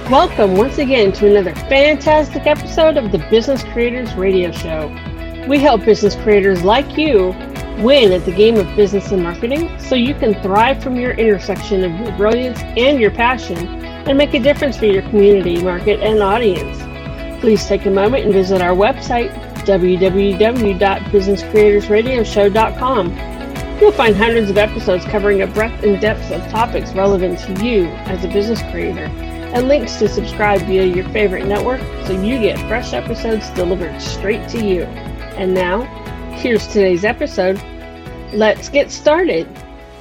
Welcome once again to another fantastic episode of the Business Creators Radio Show. We help business creators like you win at the game of business and marketing so you can thrive from your intersection of your brilliance and your passion and make a difference for your community, market, and audience. Please take a moment and visit our website, www.businesscreatorsradioshow.com. You'll find hundreds of episodes covering a breadth and depth of topics relevant to you as a business creator, and links to subscribe via your favorite network so you get fresh episodes delivered straight to you. And now, here's today's episode. Let's get started.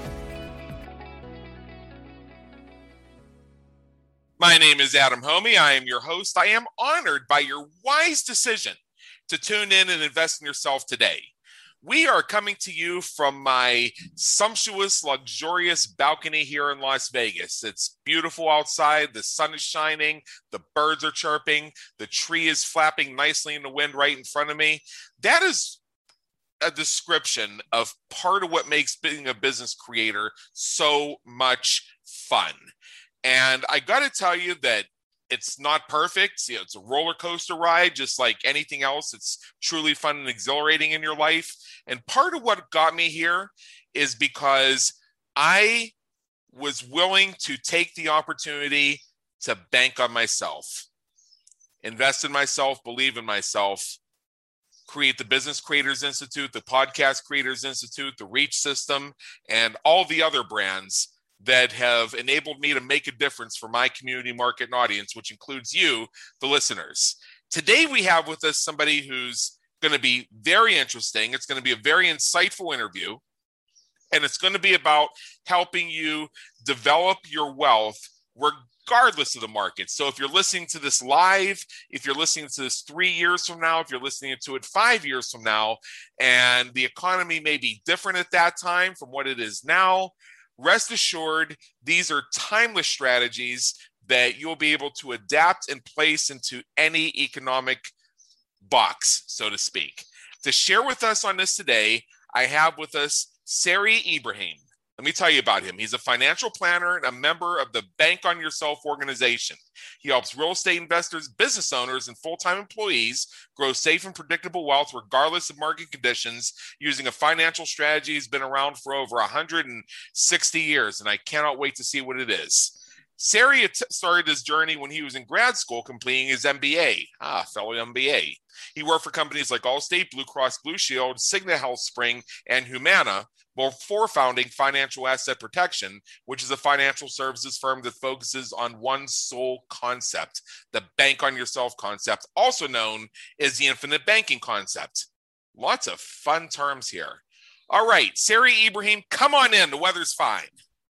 My name is Adam Homey. I am your host. I am honored by your wise decision to tune in and invest in yourself today. We are coming to you from my sumptuous, luxurious balcony here in Las Vegas. It's beautiful outside. The sun is shining. The birds are chirping. The tree is flapping nicely in the wind right in front of me. That is a description of part of what makes being a business creator so much fun. And I got to tell you that it's not perfect. It's a roller coaster ride, just like anything else. It's truly fun and exhilarating in your life. And part of what got me here is because I was willing to take the opportunity to bank on myself, invest in myself, believe in myself, create the Business Creators Institute, the Podcast Creators Institute, the Reach System, and all the other brands that have enabled me to make a difference for my community, market, and audience, which includes you, the listeners. Today, we have with us somebody who's going to be very interesting. It's going to be a very insightful interview, and it's going to be about helping you develop your wealth regardless of the market. So if you're listening to this live, if you're listening to this 3 years from now, if you're listening to it 5 years from now, and the economy may be different at that time from what it is now, rest assured, these are timeless strategies that you'll be able to adapt and place into any economic box, so to speak. To share with us on this today, I have with us Sari Ibrahim. Let me tell you about him. He's a financial planner and a member of the Bank on Yourself organization. He helps real estate investors, business owners, and full-time employees grow safe and predictable wealth regardless of market conditions using a financial strategy that's been around for over 160 years, and I cannot wait to see what it is. Sari started his journey when he was in grad school completing his MBA. Fellow MBA. He worked for companies like Allstate, Blue Cross Blue Shield, Cigna Health Spring, and Humana before founding Financial Asset Protection, which is a financial services firm that focuses on one sole concept, the bank on yourself concept, also known as the infinite banking concept. Lots of fun terms here. All right, Sari Ibrahim, come on in. The weather's fine.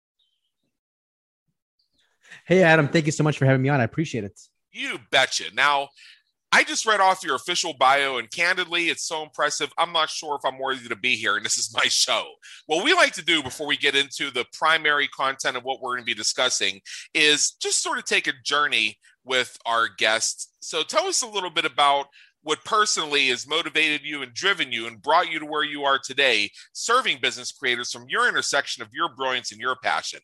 Hey, Adam, thank you so much for having me on. I appreciate it. You betcha. Now, I just read off your official bio, and candidly, it's so impressive. I'm not sure if I'm worthy to be here, and this is my show. What we like to do before we get into the primary content of what we're going to be discussing is just sort of take a journey with our guests. So tell us a little bit about what personally has motivated you and driven you and brought you to where you are today, serving business creators from your intersection of your brilliance and your passion.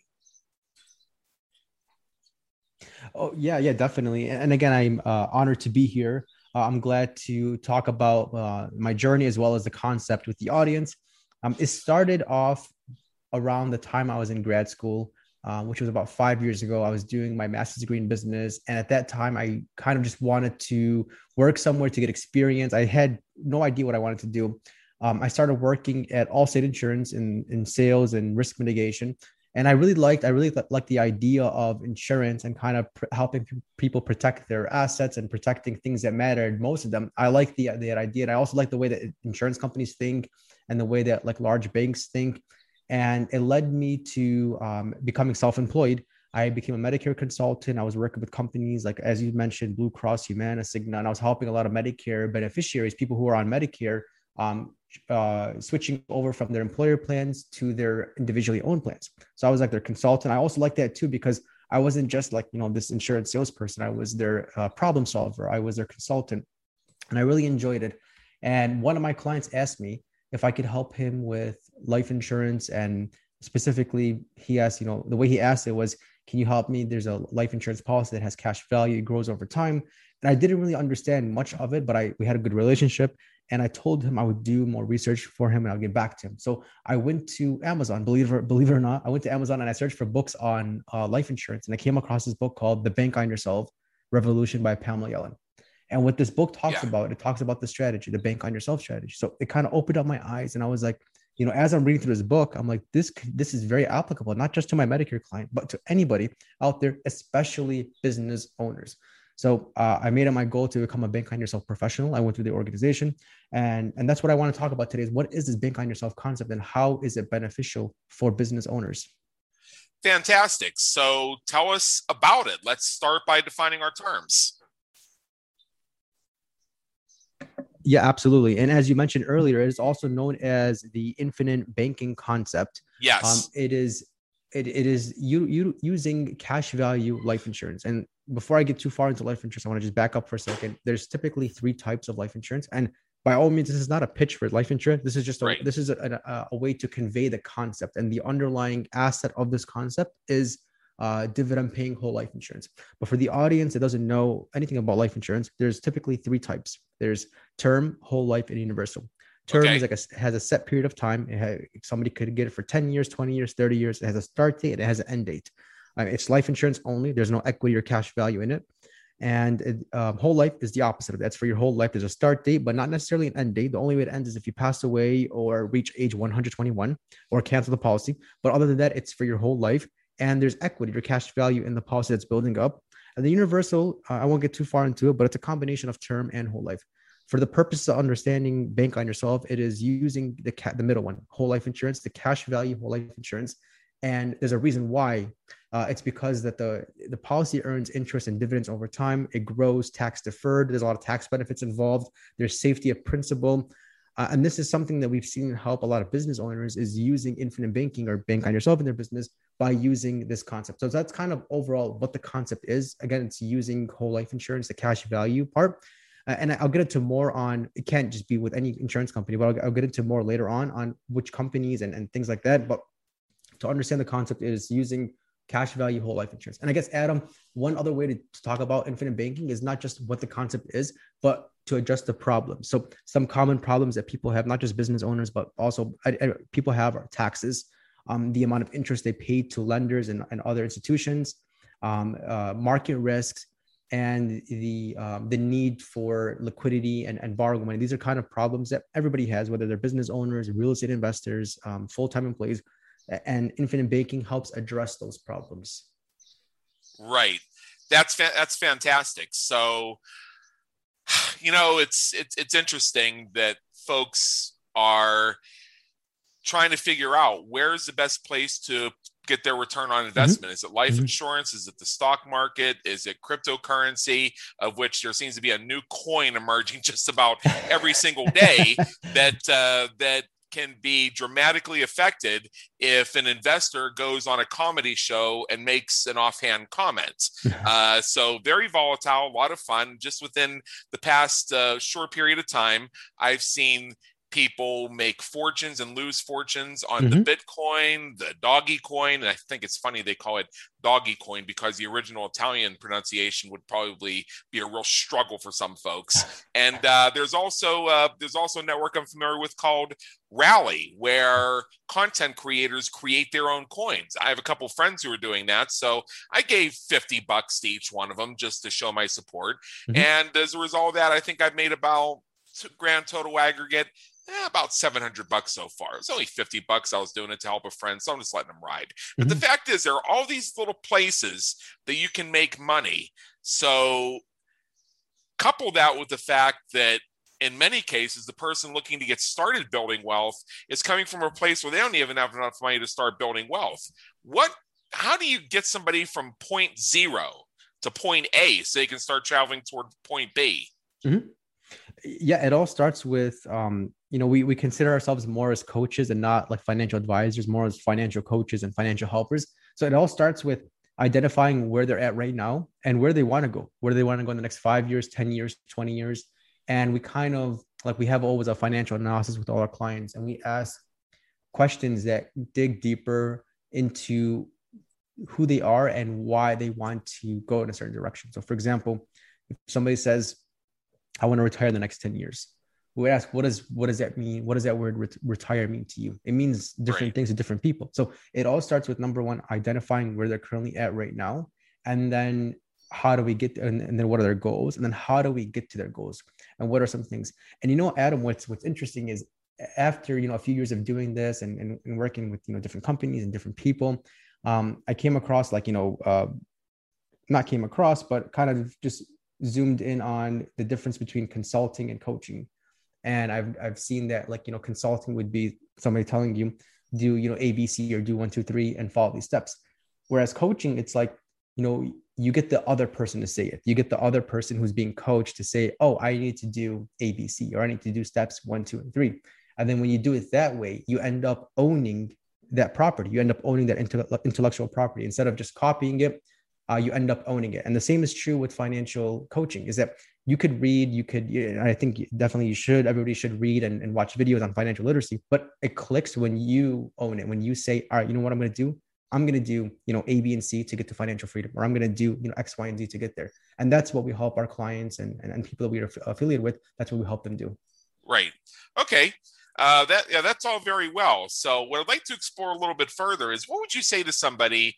Oh, yeah, definitely. And again, I'm honored to be here. I'm glad to talk about my journey as well as the concept with the audience. It started off around the time I was in grad school, which was about 5 years ago. I was doing my master's degree in business. And at that time, I kind of just wanted to work somewhere to get experience. I had no idea what I wanted to do. I started working at Allstate Insurance in sales and risk mitigation. And I really liked the idea of insurance and kind of helping people protect their assets and protecting things that mattered, most of them. I like that idea. And I also like the way that insurance companies think and the way that like large banks think. And it led me to becoming self-employed. I became a Medicare consultant. I was working with companies like, as you mentioned, Blue Cross, Humana, Cigna, and I was helping a lot of Medicare beneficiaries, people who are on Medicare, switching over from their employer plans to their individually owned plans. So I was like their consultant. I also like that too, because I wasn't just like, this insurance salesperson. I was their problem solver. I was their consultant, and I really enjoyed it. And one of my clients asked me if I could help him with life insurance. And specifically, he asked, the way he asked it was, can you help me? There's a life insurance policy that has cash value. It grows over time. And I didn't really understand much of it, but we had a good relationship. And I told him I would do more research for him and I'll get back to him. So I went to Amazon, believe it or not. I went to Amazon and I searched for books on life insurance. And I came across this book called The Bank on Yourself Revolution by Pamela Yellen. And what this book talks about, it talks about the strategy, the bank on yourself strategy. So it kind of opened up my eyes. And I was like, as I'm reading through this book, I'm like, this is very applicable, not just to my Medicare client, but to anybody out there, especially business owners. So I made it my goal to become a bank on yourself professional. I went through the organization, and that's what I want to talk about today is what is this bank on yourself concept and how is it beneficial for business owners? Fantastic. So tell us about it. Let's start by defining our terms. Yeah, absolutely. And as you mentioned earlier, it is also known as the infinite banking concept. Yes. It is you using cash value life insurance. And before I get too far into life insurance, I want to just back up for a second. There's typically 3 types of life insurance. And by all means, this is not a pitch for life insurance. This is just a way to convey the concept. And the underlying asset of this concept is dividend paying whole life insurance. But for the audience that doesn't know anything about life insurance, there's typically 3 types. There's term, whole life, and universal. Term is has a set period of time. Somebody could get it for 10 years, 20 years, 30 years. It has a start date. It has an end date. It's life insurance only. There's no equity or cash value in it. And whole life is the opposite of that. That's for your whole life. There's a start date, but not necessarily an end date. The only way it ends is if you pass away or reach age 121 or cancel the policy. But other than that, it's for your whole life. And there's equity or cash value in the policy that's building up. And the universal, I won't get too far into it, but it's a combination of term and whole life. For the purpose of understanding bank on yourself, it is using the middle one, whole life insurance, the cash value whole life insurance. And there's a reason why. It's because that the policy earns interest and dividends over time. It grows tax deferred. There's a lot of tax benefits involved. There's safety of principal. And this is something that we've seen help a lot of business owners is using infinite banking or bank on yourself in their business by using this concept. So that's kind of overall what the concept is. Again, it's using whole life insurance, the cash value part. And I'll get into more on, it can't just be with any insurance company, but I'll get into more later on which companies and things like that. But to understand the concept is using cash value whole life insurance. And I guess, Adam, one other way to talk about infinite banking is not just what the concept is, but to address the problem. So some common problems that people have, not just business owners, but also people have are taxes, the amount of interest they pay to lenders and other institutions, market risks, and the need for liquidity and borrowing money. These are kind of problems that everybody has, whether they're business owners, real estate investors, full-time employees, and infinite banking helps address those problems. Right. That's fantastic. So, it's interesting that folks are trying to figure out where's the best place to get their return on investment. Is it life insurance? Is it the stock market? Is it cryptocurrency, of which there seems to be a new coin emerging just about every single day that can be dramatically affected if an investor goes on a comedy show and makes an offhand comment. So very volatile, a lot of fun. Just within the past short period of time, I've seen people make fortunes and lose fortunes on the Bitcoin, the doggy coin. And I think it's funny they call it doggy coin because the original Italian pronunciation would probably be a real struggle for some folks. And there's also a network I'm familiar with called Rally, where content creators create their own coins. I have a couple friends who are doing that. So I gave $50 to each one of them just to show my support. And as a result of that, I think I've made about grand total aggregate about $700 so far. It's only $50. I was doing it to help a friend, so I'm just letting them ride. But the fact is, there are all these little places that you can make money. So couple that with the fact that in many cases, the person looking to get started building wealth is coming from a place where they don't even have enough money to start building wealth. How do you get somebody from point 0 to point A so they can start traveling toward point B? Yeah, it all starts with, we consider ourselves more as coaches and not like financial advisors, more as financial coaches and financial helpers. So it all starts with identifying where they're at right now and where they want to go, in the next 5 years, 10 years, 20 years. And we kind of we have always a financial analysis with all our clients, and we ask questions that dig deeper into who they are and why they want to go in a certain direction. So for example, if somebody says, I want to retire in the next 10 years, we would ask, what does that mean? What does that word retire mean to you? It means different things to different people. So it all starts with, number one, identifying where they're currently at right now. And then how do we get there? And then what are their goals? And then how do we get to their goals? And what are some things? And, Adam, what's interesting is, after, a few years of doing this and working with, different companies and different people, I came across not came across, but kind of just zoomed in on the difference between consulting and coaching. And I've seen that, consulting would be somebody telling you, do, ABC, or do 1, 2, 3 and follow these steps. Whereas coaching, it's like, you get the other person to say it. You get the other person who's being coached to say, oh, I need to do ABC, or I need to do steps 1, 2, and 3. And then when you do it that way, you end up owning that property. You end up owning that intellectual property. Instead of just copying it, you end up owning it. And the same is true with financial coaching, is that you could read, I think definitely everybody should read and watch videos on financial literacy, but it clicks when you own it. When you say, all right, you know what I'm going to do? I'm going to do, A, B, and C to get to financial freedom, or I'm going to do, X, Y, and Z to get there. And that's what we help our clients and people that we are affiliated with. That's what we help them do. Right. Okay. That's all very well. So what I'd like to explore a little bit further is, what would you say to somebody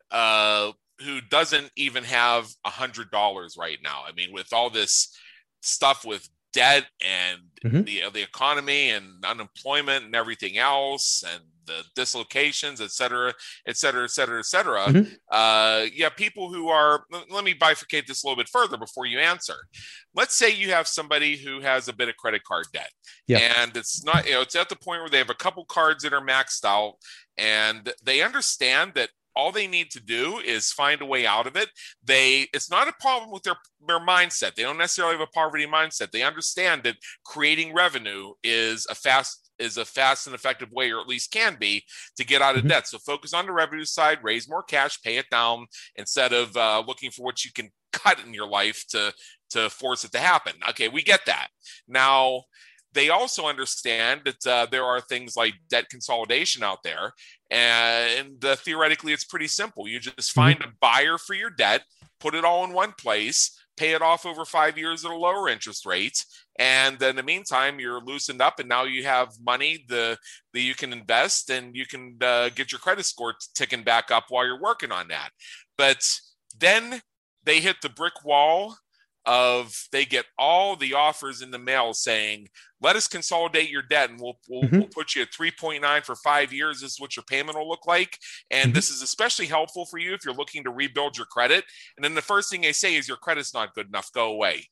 who doesn't even have $100 right now? I mean, with all this stuff with debt and the economy and unemployment and everything else, and the dislocations, et cetera, et cetera, et cetera, et cetera. People who are, let me bifurcate this a little bit further before you answer. Let's say you have somebody who has a bit of credit card debt, and it's not, it's at the point where they have a couple cards that are maxed out, and they understand that all they need to do is find a way out of it. It's not a problem with their mindset. They don't necessarily have a poverty mindset. They understand that creating revenue is a fast and effective way, or at least can be, to get out of debt. So focus on the revenue side, raise more cash, pay it down, instead of looking for what you can cut in your life to force it to happen. Okay, we get that. Now, they also understand that there are things like debt consolidation out there. And theoretically, it's pretty simple. You just find a buyer for your debt, put it all in one place, pay it off over 5 years at a lower interest rate. And then in the meantime, you're loosened up, and now you have money that you can invest, and you can get your credit score ticking back up while you're working on that. But then they hit the brick wall of, they get all the offers in the mail saying, let us consolidate your debt, and we'll put you at 3.9 for 5 years. This is what your payment will look like. And this is especially helpful for you if you're looking to rebuild your credit. And then the first thing they say is, your credit's not good enough, go away.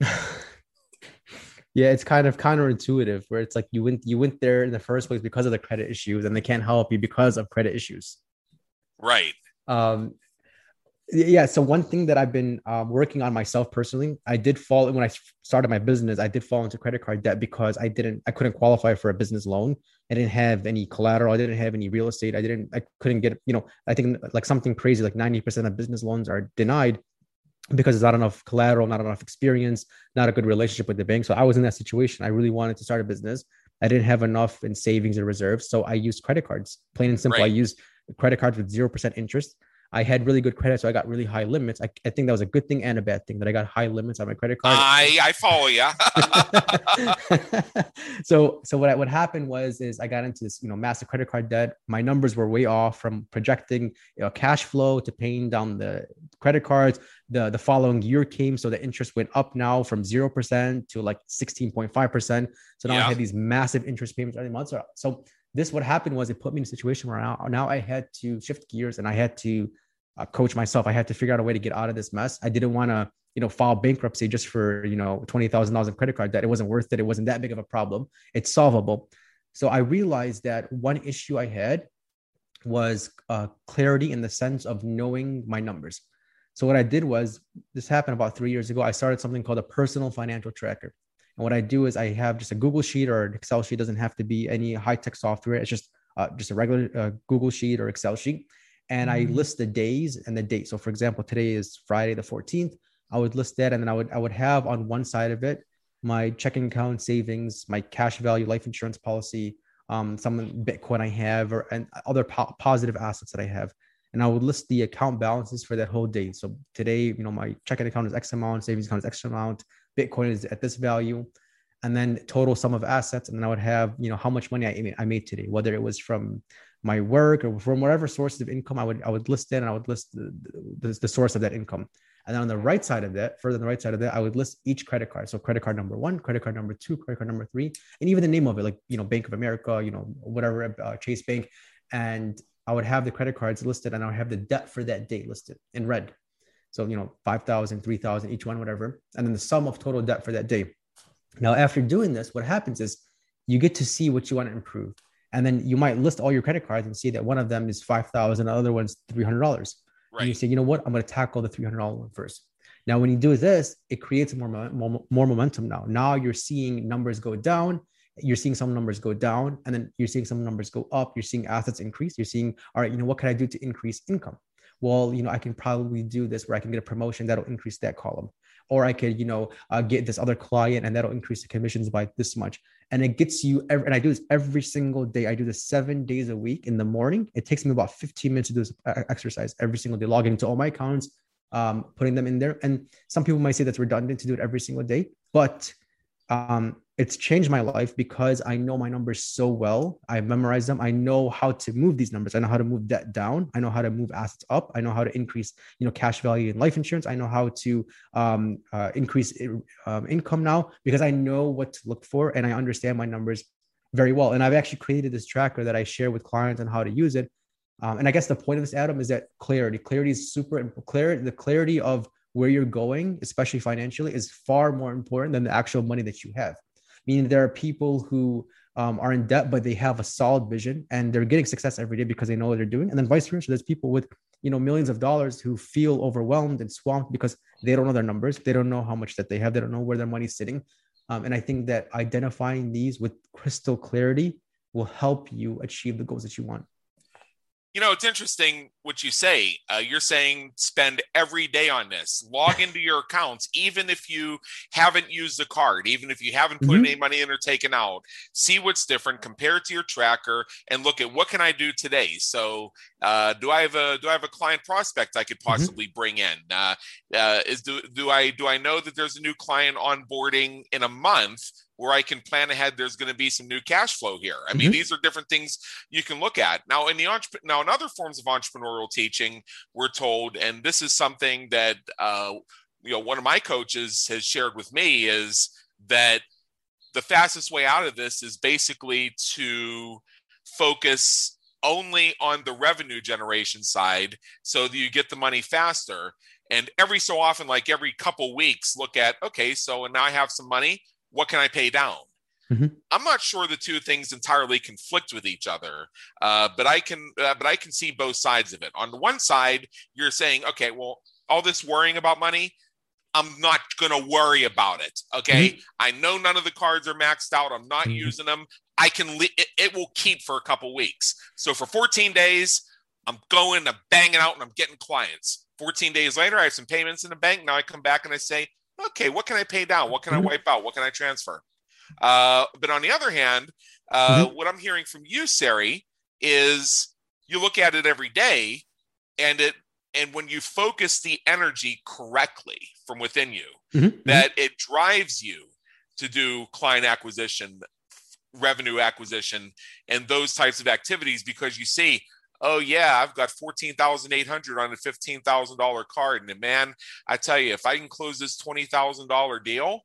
Yeah, it's kind of counterintuitive, where it's like you went there in the first place because of the credit issues, and they can't help you because of credit issues. Right. Yeah. So one thing that I've been working on myself personally, I did fall, when I started my business, I did fall into credit card debt because I couldn't qualify for a business loan. I didn't have any collateral. I didn't have any real estate. I couldn't get, I think like something crazy, like 90% of business loans are denied because there's not enough collateral, not enough experience, not a good relationship with the bank. So I was in that situation. I really wanted to start a business. I didn't have enough in savings or reserves. So I used credit cards, plain and simple. Right. I used credit cards with 0% interest. I had really good credit, so I got really high limits. I think that was a good thing and a bad thing, that I got high limits on my credit card. I follow you. So what happened was I got into this, massive credit card debt. My numbers were way off from projecting cash flow to paying down the credit cards. The following year came, so the interest went up now from 0% to like 16.5%. So now I had these massive interest payments every month. So what happened was, it put me in a situation where now I had to shift gears, and I had to coach myself. I had to figure out a way to get out of this mess. I didn't want to, file bankruptcy just for, $20,000 in credit card debt. It wasn't worth it. It wasn't that big of a problem. It's solvable. So I realized that one issue I had was clarity in the sense of knowing my numbers. So what I did was, this happened about 3 years ago. I started something called a personal financial tracker. And what I do is, I have just a Google sheet or an Excel sheet. It doesn't have to be any high-tech software. It's just a regular Google sheet or Excel sheet. And I list the days and the date. So for example, today is Friday the 14th. I would list that. And then I would have on one side of it my checking account, savings, my cash value, life insurance policy, some Bitcoin I have, and other positive assets that I have. and I would list the account balances for that whole day. So today, my checking account is X amount, savings account is X amount, Bitcoin is at this value, and then total sum of assets. And then I would have, how much money I made today, whether it was from my work or from whatever sources of income. I would list it, and I would list the source of that income. And then on the right side of that, further on the right side of that, I would list each credit card. So credit card number 1, credit card number 2, credit card number 3, and even the name of it, like, Bank of America, whatever, Chase Bank. And I would have the credit cards listed, and I would have the debt for that day listed in red. So, 5,000, 3,000, each one, whatever. And then the sum of total debt for that day. Now, after doing this, what happens is you get to see what you want to improve. And then you might list all your credit cards and see that one of them is $5,000, the other one's $300. Right. And you say, you know what, I'm going to tackle the $300 one first. Now, when you do this, it creates more momentum now. Now you're seeing numbers go down. You're seeing some numbers go down, and then you're seeing some numbers go up. You're seeing assets increase. You're seeing, all right, what can I do to increase income? Well, I can probably do this where I can get a promotion that'll increase that column. Or I could, get this other client and that'll increase the commissions by this much. And it gets you, and I do this every single day. I do this 7 days a week in the morning. It takes me about 15 minutes to do this exercise every single day, logging into all my accounts, putting them in there. And some people might say that's redundant to do it every single day, but it's changed my life because I know my numbers so well. I memorized them. I know how to move these numbers. I know how to move debt down. I know how to move assets up. I know how to increase, cash value in life insurance. I know how to increase income now because I know what to look for and I understand my numbers very well. And I've actually created this tracker that I share with clients on how to use it. And I guess the point of this, Adam, is that clarity is super important. The clarity of where you're going, especially financially, is far more important than the actual money that you have. Meaning there are people who are in debt, but they have a solid vision and they're getting success every day because they know what they're doing. And then vice versa, there's people with, millions of dollars who feel overwhelmed and swamped because they don't know their numbers. They don't know how much that they have. They don't know where their money's sitting. And I think that identifying these with crystal clarity will help you achieve the goals that you want. It's interesting what you say. You're saying spend every day on this. Log into your accounts, even if you haven't used the card, even if you haven't put any money in or taken out. See what's different, compare it to your tracker, and look at what can I do today. So, do I have a client prospect I could possibly bring in? Do I know that there's a new client onboarding in a month? Where I can plan ahead, there's going to be some new cash flow here. I mean, these are different things you can look at. Now, in other forms of entrepreneurial teaching, we're told, and this is something that one of my coaches has shared with me, is that the fastest way out of this is basically to focus only on the revenue generation side so that you get the money faster. And every so often, like every couple weeks, look at, okay, so now I have some money. What can I pay down? I'm not sure the two things entirely conflict with each other, but I can see both sides of it. On the one side, you're saying, okay, well, all this worrying about money, I'm not going to worry about it. Okay, I know none of the cards are maxed out. I'm not using them. I can. It will keep for a couple weeks. So for 14 days, I'm banging out, and I'm getting clients. 14 days later, I have some payments in the bank. Now I come back and I say, okay, what can I pay down? What can I wipe out? What can I transfer? But on the other hand, what I'm hearing from you, Sari, is you look at it every day, and when you focus the energy correctly from within you, that it drives you to do client acquisition, revenue acquisition, and those types of activities because you see, oh yeah, I've got $14,800 on a $15,000 card. And man, I tell you, if I can close this $20,000 deal,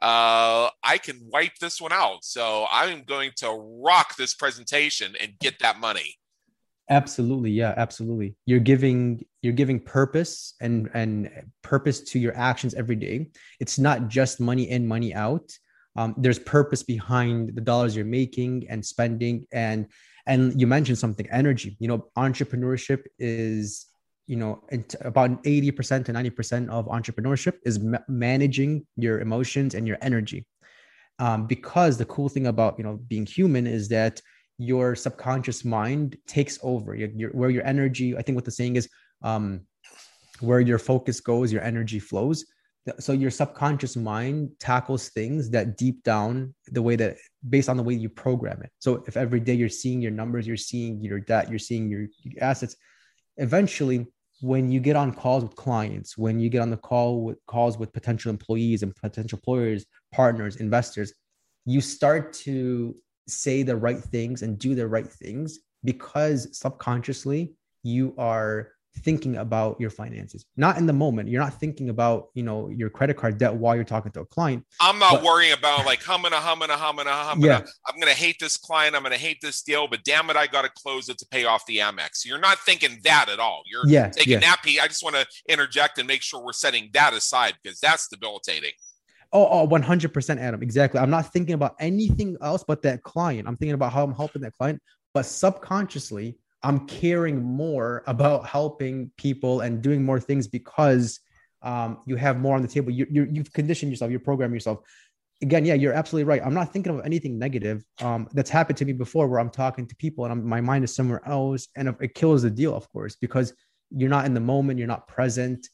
I can wipe this one out. So I'm going to rock this presentation and get that money. Absolutely. Yeah, absolutely. You're giving purpose and purpose to your actions every day. It's not just money in, money out. There's purpose behind the dollars you're making and spending. And you mentioned something, energy. Entrepreneurship is, about 80% to 90% of entrepreneurship is managing your emotions and your energy. Because the cool thing about, being human is that your subconscious mind takes over. Where your energy, I think what the saying is, where your focus goes, your energy flows. So your subconscious mind tackles things that deep down based on the way you program it. So if every day you're seeing your numbers, you're seeing your debt, you're seeing your assets, eventually, when you get on calls with clients, when you get on the calls with potential employees and potential employers, partners, investors, you start to say the right things and do the right things because subconsciously you are thinking about your finances, not in the moment. You're not thinking about, your credit card debt while you're talking to a client. I'm not worrying about like humming. Yeah. I'm going to hate this client. I'm going to hate this deal, but damn it, I got to close it to pay off the Amex. You're not thinking that at all. You're taking that piece. I just want to interject and make sure we're setting that aside because that's debilitating. Oh, 100%, Adam. Exactly. I'm not thinking about anything else but that client. I'm thinking about how I'm helping that client, but subconsciously I'm caring more about helping people and doing more things because you have more on the table. You've conditioned yourself, you're programming yourself. Again, yeah, you're absolutely right. I'm not thinking of anything negative. That's happened to me before where I'm talking to people and my mind is somewhere else. And it kills the deal, of course, because you're not in the moment, you're not present.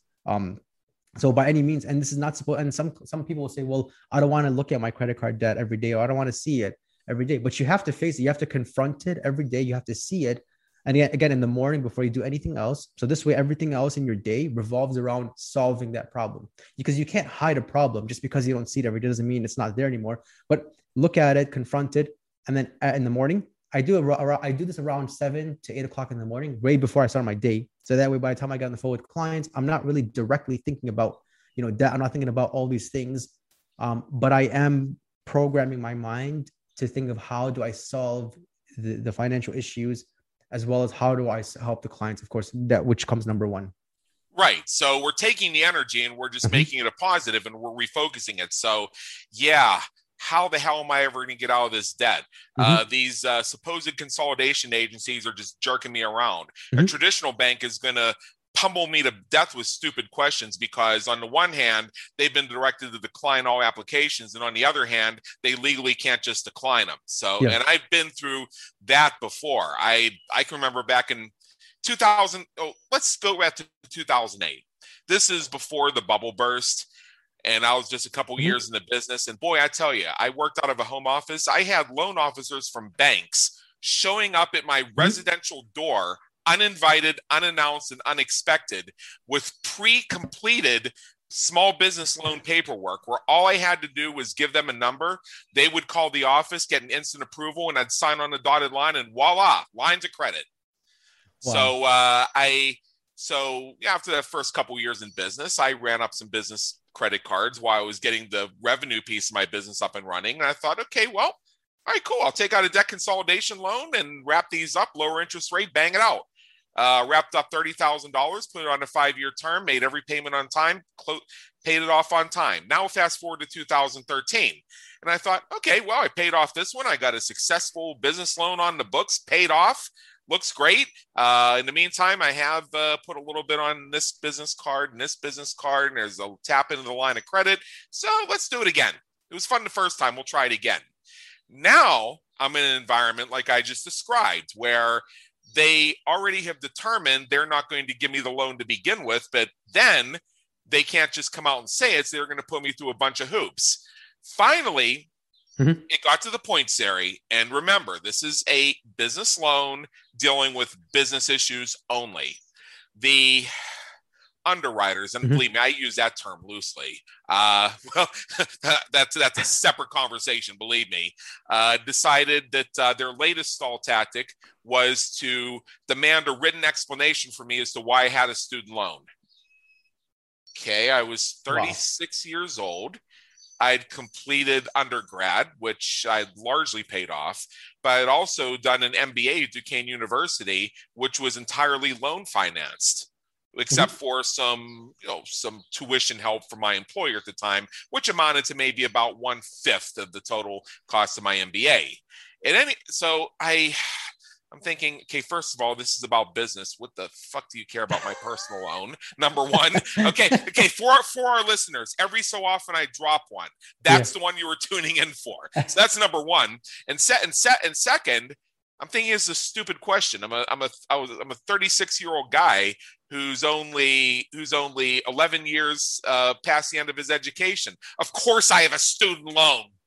So by any means, and this is not supposed, and some people will say, well, I don't want to look at my credit card debt every day, or I don't want to see it every day, but you have to face it. You have to confront it every day. You have to see it. And again, in the morning before you do anything else. So this way, everything else in your day revolves around solving that problem, because you can't hide a problem just because you don't see it every day doesn't mean it's not there anymore. But look at it, confront it. And then in the morning, I do this around 7 to 8 o'clock in the morning, way before I start my day. So that way, by the time I get on the phone with clients, I'm not really directly thinking about, debt. I'm not thinking about all these things. But I am programming my mind to think of how do I solve the financial issues, as well as how do I help the clients, of course, that which comes number one. Right. So we're taking the energy and we're just making it a positive and we're refocusing it. So yeah, how the hell am I ever going to get out of this debt? These supposed consolidation agencies are just jerking me around. A traditional bank is going to pummel me to death with stupid questions because on the one hand, they've been directed to decline all applications. And on the other hand, they legally can't just decline them. So, and I've been through that before. I can remember back in 2000. Oh, let's go back to 2008. This is before the bubble burst. And I was just a couple years in the business. And boy, I tell you, I worked out of a home office. I had loan officers from banks showing up at my residential door uninvited, unannounced, and unexpected with pre-completed small business loan paperwork where all I had to do was give them a number. They would call the office, get an instant approval, and I'd sign on the dotted line and voila, lines of credit. Wow. So after that first couple of years in business, I ran up some business credit cards while I was getting the revenue piece of my business up and running. And I thought, okay, well, all right, cool. I'll take out a debt consolidation loan and wrap these up, lower interest rate, bang it out. Wrapped up $30,000, put it on a 5-year term, made every payment on time, paid it off on time. Now fast forward to 2013. And I thought, okay, well, I paid off this one. I got a successful business loan on the books, paid off. Looks great. In the meantime, I have put a little bit on this business card and this business card, and there's a tap into the line of credit. So let's do it again. It was fun the first time. We'll try it again. Now I'm in an environment like I just described, where they already have determined they're not going to give me the loan to begin with, but then they can't just come out and say it. So they're going to put me through a bunch of hoops. Finally, it got to the point, Sari, and remember, this is a business loan dealing with business issues only. The underwriters, and believe me, I use that term loosely. Well, that's a separate conversation, believe me. Decided that their latest stall tactic was to demand a written explanation from me as to why I had a student loan. Okay, I was 36 years old. I'd completed undergrad, which I largely paid off, but I'd also done an MBA at Duquesne University, which was entirely loan financed, except for some tuition help from my employer at the time, which amounted to maybe about 1/5 of the total cost of my MBA. So I'm thinking, okay, first of all, this is about business. What the fuck do you care about my personal loan? Number one. Okay. For our listeners, every so often I drop one. That's the one you were tuning in for. So that's number one. And second, I'm thinking it's a stupid question. I'm a 36-year-old guy who's only 11 years past the end of his education. Of course, I have a student loan.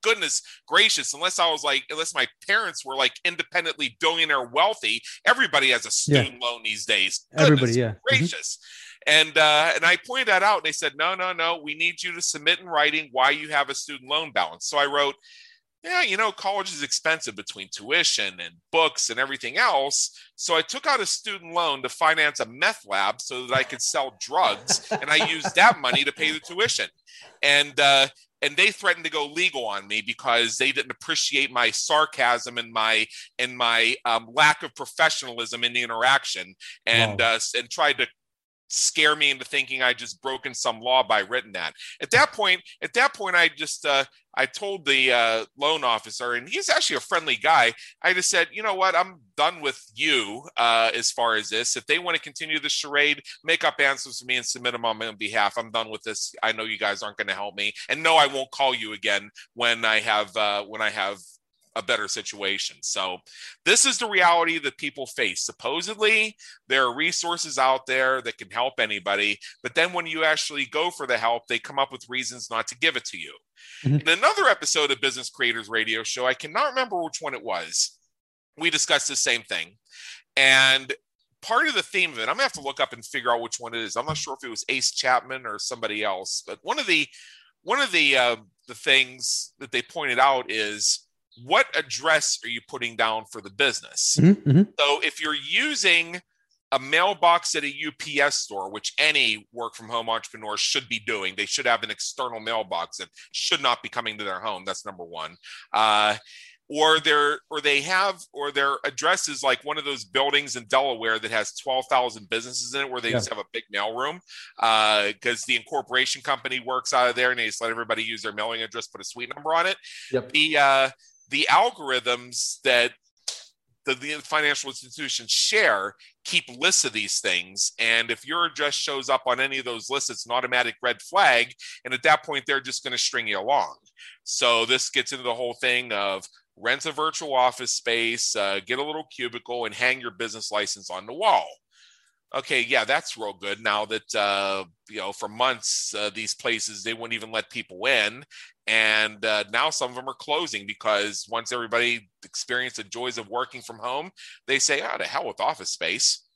goodness gracious, unless my parents were like independently billionaire wealthy, everybody has a student loan these days. Goodness gracious. And I pointed that out, and they said, no, we need you to submit in writing why you have a student loan balance. So I wrote, yeah, college is expensive between tuition and books and everything else. So I took out a student loan to finance a meth lab so that I could sell drugs, and I used that money to pay the tuition. And they threatened to go legal on me because they didn't appreciate my sarcasm and my lack of professionalism in the interaction, and tried to scare me into thinking I just broken some law by written that. At that point, I just I told the loan officer, and he's actually a friendly guy. I just said, you know what, I'm done with you as far as this. If they want to continue the charade, make up answers for me and submit them on my own behalf. I'm done with this. I know you guys aren't going to help me, and no, I won't call you again when I have a better situation. So this is the reality that people face. Supposedly, there are resources out there that can help anybody, but then when you actually go for the help, they come up with reasons not to give it to you. In another episode of Business Creators Radio Show, I cannot remember which one it was, we discussed the same thing. And part of the theme of it, I'm gonna have to look up and figure out which one it is. I'm not sure if it was Ace Chapman or somebody else, but one of the things that they pointed out is, what address are you putting down for the business? So if you're using a mailbox at a UPS store, which any work from home entrepreneur should be doing, they should have an external mailbox that should not be coming to their home. That's number one. Or their address is like one of those buildings in Delaware that has 12,000 businesses in it, where they just have a big mail room because the incorporation company works out of there, and they just let everybody use their mailing address, put a suite number on it. The algorithms that the financial institutions share keep lists of these things. And if your address shows up on any of those lists, it's an automatic red flag. And at that point, they're just going to string you along. So this gets into the whole thing of rent a virtual office space, get a little cubicle, and hang your business license on the wall. Okay, yeah, that's real good. Now that, for months, these places, they wouldn't even let people in. And now some of them are closing because once everybody experienced the joys of working from home, they say, to hell with office space.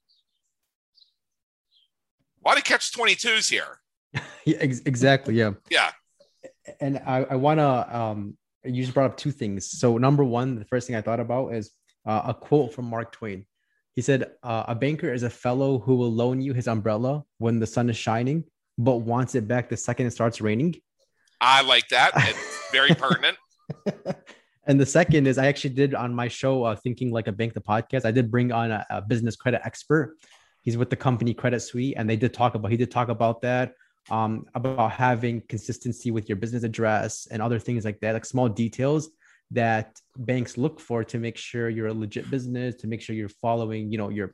A lot of catch-22s here. Yeah, exactly, yeah. Yeah. And I want to, you just brought up two things. So number one, the first thing I thought about is a quote from Mark Twain. He said, a banker is a fellow who will loan you his umbrella when the sun is shining, but wants it back the second it starts raining. I like that. It's very pertinent. And the second is, I actually did on my show, Thinking Like a Bank, the podcast, I did bring on a business credit expert. He's with the company Credit Suite. And he did talk about that, about having consistency with your business address and other things like that, like small details that banks look for to make sure you're a legit business, to make sure you're following, you're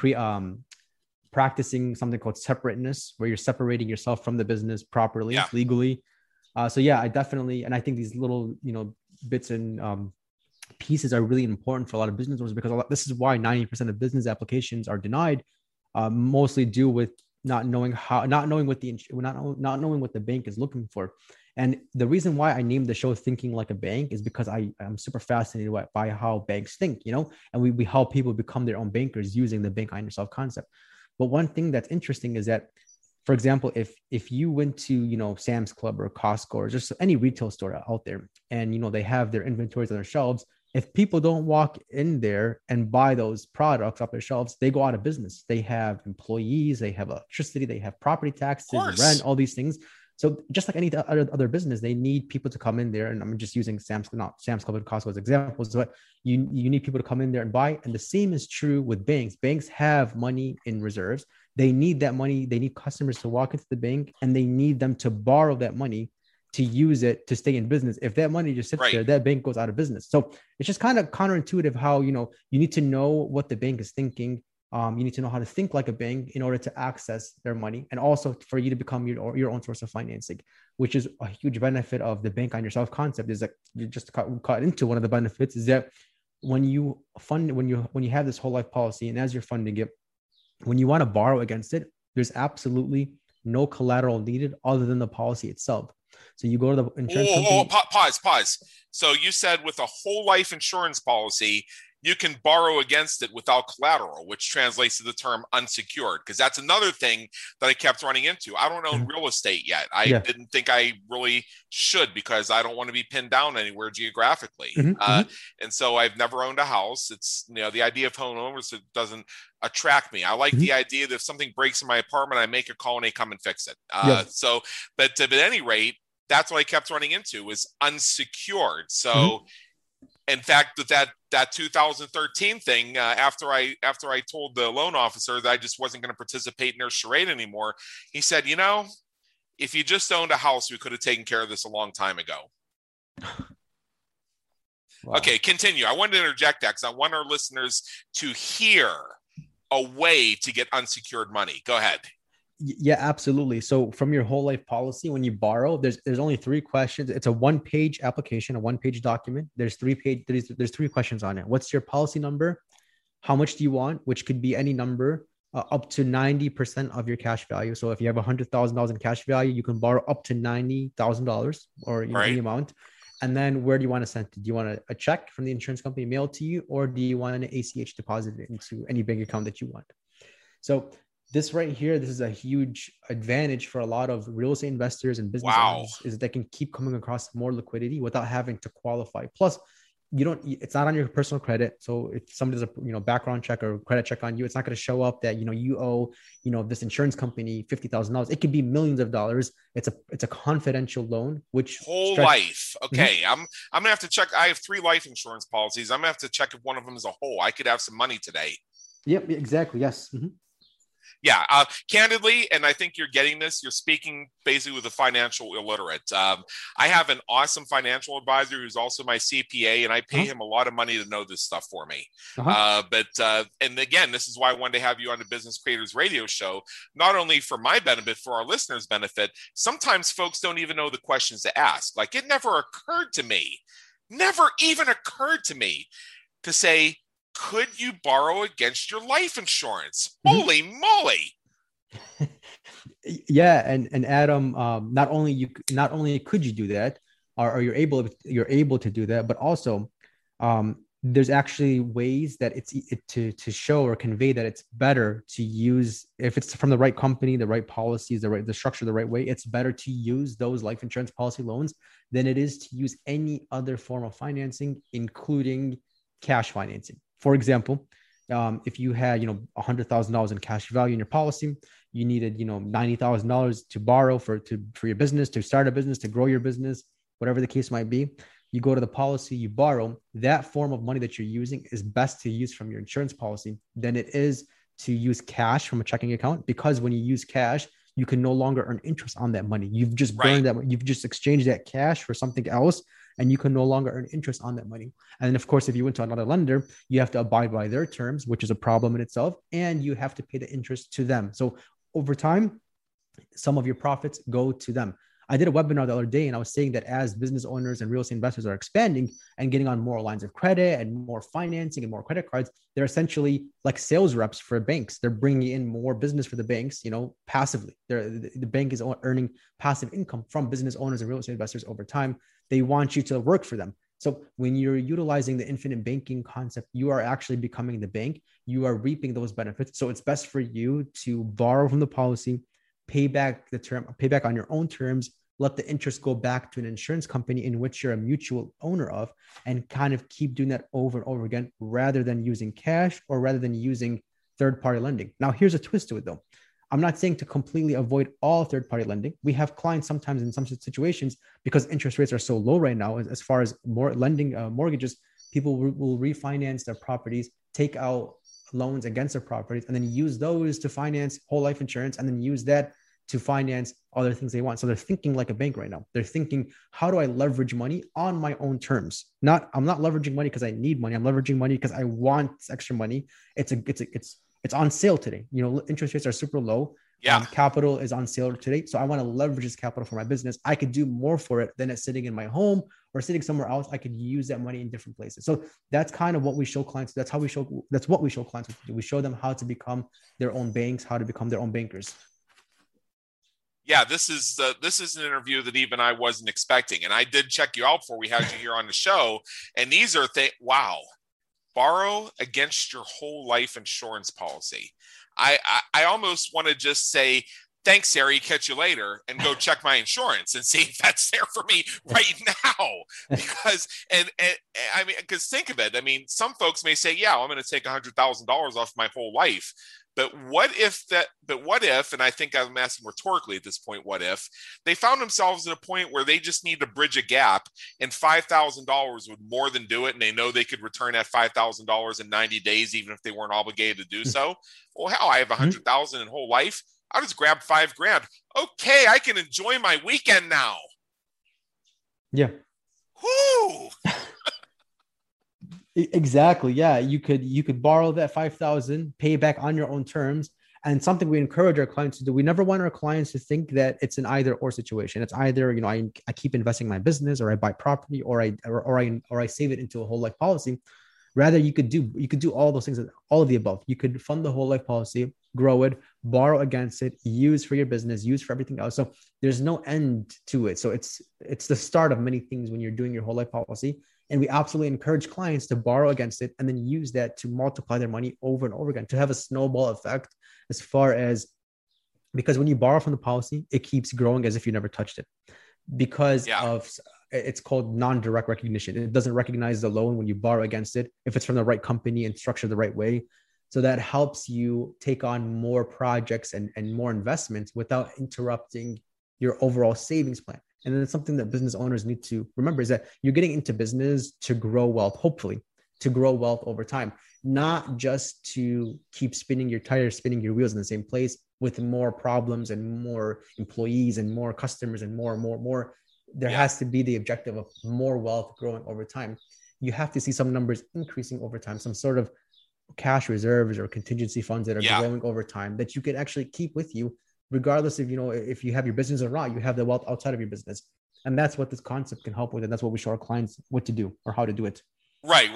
practicing something called separateness, where you're separating yourself from the business properly, legally. I definitely, and I think these little, bits and pieces are really important for a lot of business owners, because this is why 90% of business applications are denied, mostly due with not knowing what the bank is looking for. And the reason why I named the show Thinking Like a Bank is because I'm super fascinated by how banks think, and we help people become their own bankers using the bank on yourself concept. But one thing that's interesting is that, for example, if you went to, Sam's Club or Costco or just any retail store out there, and, they have their inventories on their shelves, if people don't walk in there and buy those products off their shelves, they go out of business. They have employees, they have electricity, they have property taxes, rent, all these things. So just like any other business, they need people to come in there. And I'm just using Sam's Club and Costco as examples, but you need people to come in there and buy. And the same is true with banks. Banks have money in reserves. They need that money. They need customers to walk into the bank, and they need them to borrow that money to use it to stay in business. If that money just sits there, that bank goes out of business. So it's just kind of counterintuitive how, you need to know what the bank is thinking. You need to know how to think like a bank in order to access their money, and also for you to become your own source of financing, which is a huge benefit of the bank on yourself concept. Is that you just cut into one of the benefits is that when you have this whole life policy, and as you're funding it, when you want to borrow against it, there's absolutely no collateral needed other than the policy itself. So you go to the insurance company. Pause. So you said with a whole life insurance policy, you can borrow against it without collateral, which translates to the term unsecured, because that's another thing that I kept running into. I don't own real estate yet. I didn't think I really should, because I don't want to be pinned down anywhere geographically. And so I've never owned a house. It's, the idea of home ownership doesn't attract me. I like the idea that if something breaks in my apartment, I make a call and they come and fix it. But at any rate, that's what I kept running into, was unsecured. So in fact, that 2013 thing, after I told the loan officer that I just wasn't going to participate in their charade anymore, he said, if you just owned a house, we could have taken care of this a long time ago. Wow. Okay, continue. I wanted to interject that because I want our listeners to hear a way to get unsecured money. Go ahead. Yeah, absolutely. So from your whole life policy, when you borrow, there's only 3 questions. It's a 1-page application, a 1-page document. There's 3 questions on it. What's your policy number? How much do you want? Which could be any number, up to 90% of your cash value. So if you have $100,000 in cash value, you can borrow up to $90,000 or any amount. And then where do you want to send it? Do you want a check from the insurance company mailed to you, or do you want an ACH deposited into any bank account that you want? So this right here, this is a huge advantage for a lot of real estate investors and business owners, is that they can keep coming across more liquidity without having to qualify. Plus, it's not on your personal credit. So if somebody does a background check or credit check on you, it's not going to show up that you owe this insurance company $50,000. It could be millions of dollars. It's a confidential loan, which life. Okay, I'm gonna have to check. I have 3 life insurance policies. I'm gonna have to check if one of them is a whole. I could have some money today. Yep, exactly. Yes. Yeah, candidly, and I think you're getting this, you're speaking basically with a financial illiterate. I have an awesome financial advisor who's also my CPA, and I pay him a lot of money to know this stuff for me. And again, this is why I wanted to have you on the Business Creators Radio Show, not only for my benefit, for our listeners' benefit. Sometimes folks don't even know the questions to ask. Like, it never even occurred to me to say, could you borrow against your life insurance? Holy moly. Yeah. And Adam, not only could you do that, or you're able to do that, but also there's actually ways that to show or convey that it's better to use, if it's from the right company, the right policies, the structure, the right way, it's better to use those life insurance policy loans than it is to use any other form of financing, including cash financing. For example, if you had, $100,000 in cash value in your policy, you needed, $90,000 to borrow for your business, to start a business, to grow your business, whatever the case might be. You go to the policy, you borrow. That form of money that you're using is best to use from your insurance policy than it is to use cash from a checking account, because when you use cash, you can no longer earn interest on that money. You've just burned that. You've just exchanged that cash for something else, and you can no longer earn interest on that money. And then, of course, if you went to another lender, you have to abide by their terms, which is a problem in itself, and you have to pay the interest to them. So over time, some of your profits go to them. I did a webinar the other day, and I was saying that as business owners and real estate investors are expanding and getting on more lines of credit and more financing and more credit cards, they're essentially like sales reps for banks. They're bringing in more business for the banks, passively. The bank is earning passive income from business owners and real estate investors over time. They want you to work for them. So when you're utilizing the infinite banking concept, you are actually becoming the bank. You are reaping those benefits. So it's best for you to borrow from the policy, pay back on your own terms, let the interest go back to an insurance company in which you're a mutual owner of, and kind of keep doing that over and over again, rather than using cash or rather than using third-party lending. Now, here's a twist to it though. I'm not saying to completely avoid all third-party lending. We have clients sometimes in some situations, because interest rates are so low right now, as far as more lending mortgages, people will refinance their properties, take out loans against their properties, and then use those to finance whole life insurance, and then use that to finance other things they want. So they're thinking like a bank right now. They're thinking, how do I leverage money on my own terms? I'm not leveraging money because I need money. I'm leveraging money because I want extra money. It's on sale today. Interest rates are super low. Yeah. Capital is on sale today. So I want to leverage this capital for my business. I could do more for it than it's sitting in my home or sitting somewhere else. I could use that money in different places. So that's kind of what we show clients. That's what we show clients. We show them how to become their own banks, how to become their own bankers. Yeah, this is an interview that even I wasn't expecting, and I did check you out before we had you here on the show. And these are things. Wow, borrow against your whole life insurance policy. I almost want to just say thanks, Harry. Catch you later, and go check my insurance and see if that's there for me right now. Because and I mean, because think of it. I mean, some folks may say, yeah, I'm going to take $100,000 off my whole life. But what if, and I think I'm asking rhetorically at this point, what if they found themselves at a point where they just need to bridge a gap and $5,000 would more than do it. And they know they could return that $5,000 in 90 days, even if they weren't obligated to do so. Well, hell, I have $100,000 in whole life. I'll just grab $5,000. Okay. I can enjoy my weekend now. Yeah. Whoo! Exactly. Yeah. You could borrow that 5,000, pay it back on your own terms. And something we encourage our clients to do. We never want our clients to think that it's an either or situation. It's either, I keep investing in my business, or I buy property, or I save it into a whole life policy. Rather, you could do all those things, all of the above. You could fund the whole life policy, grow it, borrow against it, use for your business, use for everything else. So there's no end to it. So it's the start of many things when you're doing your whole life policy. And we absolutely encourage clients to borrow against it and then use that to multiply their money over and over again, to have a snowball effect, as far as, because when you borrow from the policy, it keeps growing as if you never touched it, because of, it's called non-direct recognition. It doesn't recognize the loan when you borrow against it, if it's from the right company and structured the right way. So that helps you take on more projects and more investments without interrupting your overall savings plan. And then it's something that business owners need to remember, is that you're getting into business to grow wealth, hopefully to grow wealth over time, not just to keep spinning your tires, spinning your wheels in the same place with more problems and more employees and more customers and more. There has to be the objective of more wealth growing over time. You have to see some numbers increasing over time, some sort of cash reserves or contingency funds that are growing over time that you can actually keep with you, regardless of, if you have your business or not. You have the wealth outside of your business. And that's what this concept can help with. And that's what we show our clients what to do or how to do it. Right.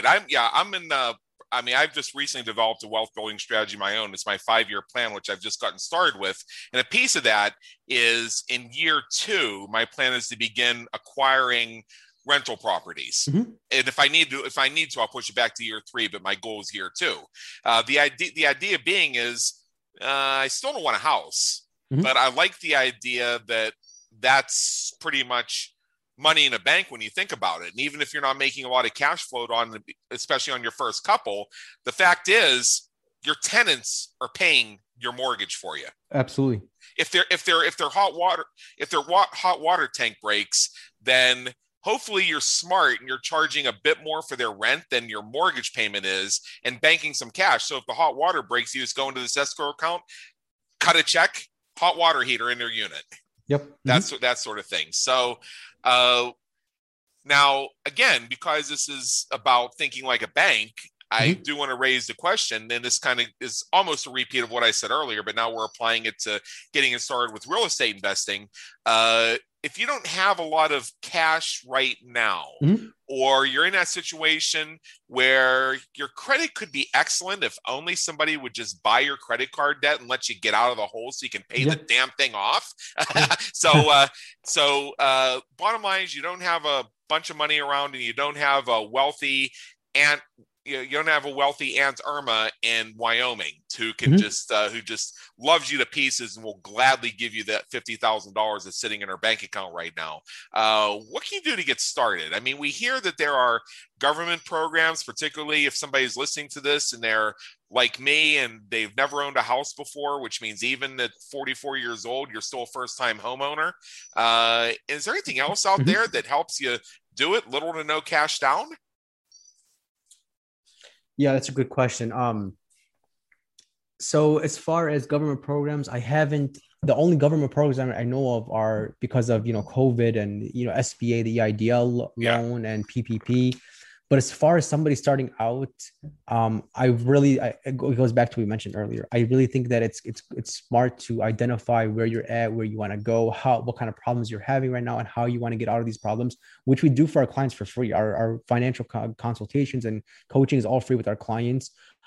I've just recently developed a wealth building strategy of my own. It's my 5-year plan, which I've just gotten started with. And a piece of that is, in year 2, my plan is to begin acquiring rental properties. And if I need to, I'll push it back to year 3, but my goal is year 2. The idea being is, I still don't want a house, but I like the idea that that's pretty much money in a bank when you think about it. And even if you're not making a lot of cash flow especially on your first couple, the fact is your tenants are paying your mortgage for you. Absolutely. If their hot water tank breaks, then hopefully you're smart and you're charging a bit more for their rent than your mortgage payment is, and banking some cash. So if the hot water breaks, you just go into this escrow account, cut a check, hot water heater in their unit. Yep. That's that sort of thing. So now, again, because this is about thinking like a bank, I do want to raise the question, and this kind of is almost a repeat of what I said earlier, but now we're applying it to getting it started with real estate investing. If you don't have a lot of cash right now, or you're in that situation where your credit could be excellent if only somebody would just buy your credit card debt and let you get out of the hole so you can pay the damn thing off. So bottom line is, you don't have a bunch of money around, and you don't have a wealthy aunt. You don't have a wealthy Aunt Irma in Wyoming who can who just loves you to pieces and will gladly give you that $50,000 that's sitting in her bank account right now. What can you do to get started? I mean, we hear that there are government programs, particularly if somebody's listening to this and they're like me and they've never owned a house before, which means even at 44 years old, you're still a first-time homeowner. Is there anything else out there that helps you do it? Little to no cash down? Yeah, that's a good question. So as far as government programs, the only government programs I know of are because of, COVID and, SBA, the EIDL loan and PPP. But as far as somebody starting out, it goes back to what we mentioned earlier. I really think that it's smart to identify where you're at, where you want to go, what kind of problems you're having right now, and how you want to get out of these problems, which we do for our clients for free. Our financial consultations and coaching is all free with our clients.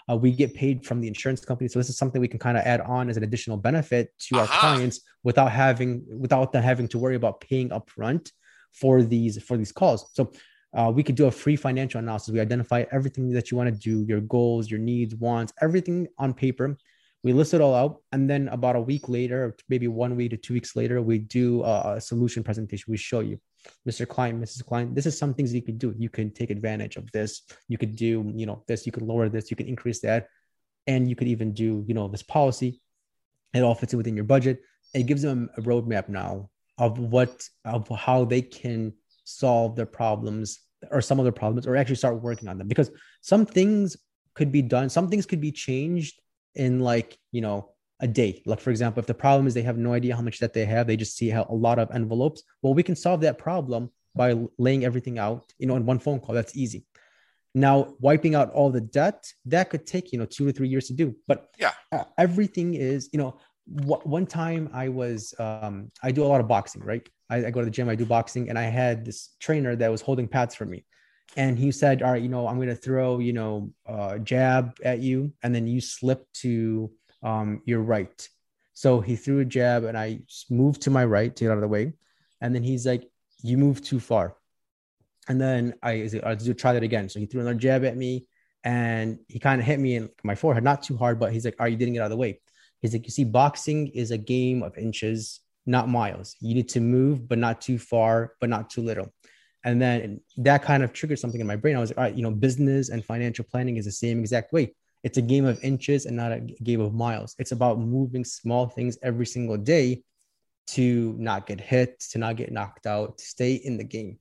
We get paid from the insurance company. So this is something we can kind of add on as an additional benefit to our clients without them having to worry about paying upfront for these calls. So we could do a free financial analysis. We identify everything that you want to do, your goals, your needs, wants, everything on paper. We list it all out. And then about a week later, maybe 1 week to 2 weeks later, we do a solution presentation. We show you, Mr. Client, Mrs. Client, this is some things you could do. You can take advantage of this. You could do, this, you could lower this, you can increase that. And you could even do, this policy. It all fits within your budget. It gives them a roadmap now of how they can solve their problems or some of their problems, or actually start working on them, because some things could be done. Some things could be changed in a day. Like, for example, if the problem is they have no idea how much debt they have, they just see a lot of envelopes. Well, we can solve that problem by laying everything out, in one phone call. That's easy. Now, wiping out all the debt, that could take, 2 to 3 years to do. But everything is, one time I do a lot of boxing, right? I go to the gym, I do boxing, and I had this trainer that was holding pads for me. And he said, all right, I'm going to throw, a jab at you, and then you slip to your right. So he threw a jab and I moved to my right to get out of the way. And then he's like, you moved too far. And then I try that again. So he threw another jab at me and he kind of hit me in my forehead, not too hard, but he's like, all right, you didn't get out of the way. He's like, you see, boxing is a game of inches, not miles. You need to move, but not too far, but not too little. And then that kind of triggered something in my brain. I was like, all right, business and financial planning is the same exact way. It's a game of inches and not a game of miles. It's about moving small things every single day to not get hit, to not get knocked out, to stay in the game.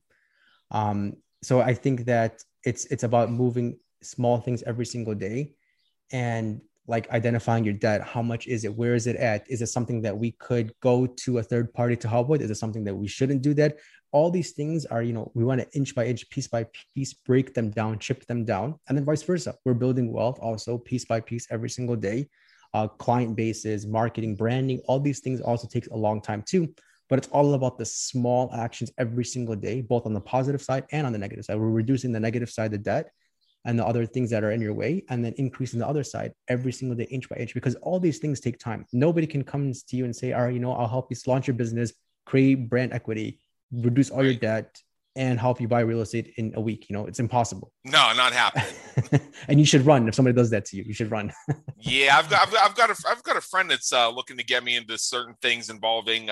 So I think that it's about moving small things every single day, and like identifying your debt. How much is it? Where is it at? Is it something that we could go to a third party to help with? Is it something that we shouldn't do that? All these things are, we want to inch by inch, piece by piece, break them down, chip them down, and then vice versa. We're building wealth also piece by piece every single day. Client bases, marketing, branding, all these things also takes a long time too. But it's all about the small actions every single day, both on the positive side and on the negative side. We're reducing the negative side, the debt, and the other things that are in your way, and then increasing the other side every single day, inch by inch, because all these things take time. Nobody can come to you and say, all right, I'll help you launch your business, create brand equity, reduce all your debt, and help you buy real estate in a week. It's impossible. No, not happening. And you should run. If somebody does that to you, you should run. Yeah, I've got a friend that's looking to get me into certain things involving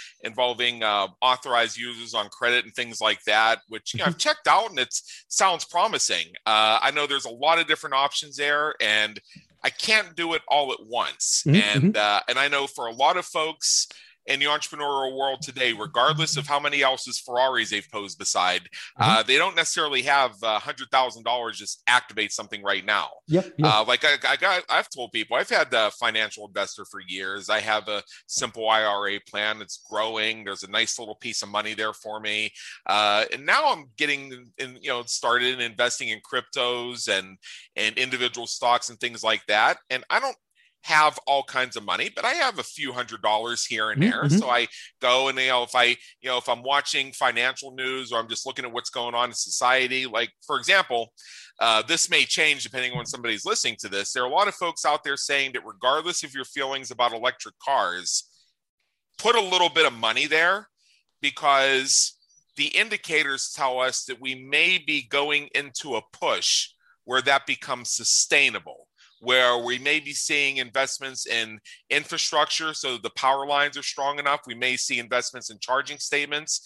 authorized users on credit and things like that, which I've checked out and it sounds promising. I know there's a lot of different options there, and I can't do it all at once. And I know for a lot of folks in the entrepreneurial world today, regardless of how many else's Ferraris they've posed beside, they don't necessarily have $100,000 just activate something right now. Yep. Like I've told people, I've had a financial investor for years. I have a simple IRA plan that's growing. There's a nice little piece of money there for me. And now I'm getting started in investing in cryptos and individual stocks and things like that. And I don't have all kinds of money, but I have a few $100s here and there. So I go and, if I'm watching financial news or I'm just looking at what's going on in society, like, for example, this may change depending on when somebody's listening to this. There are a lot of folks out there saying that regardless of your feelings about electric cars, put a little bit of money there, because the indicators tell us that we may be going into a push where that becomes sustainable, where we may be seeing investments in infrastructure so the power lines are strong enough. We may see investments in charging stations.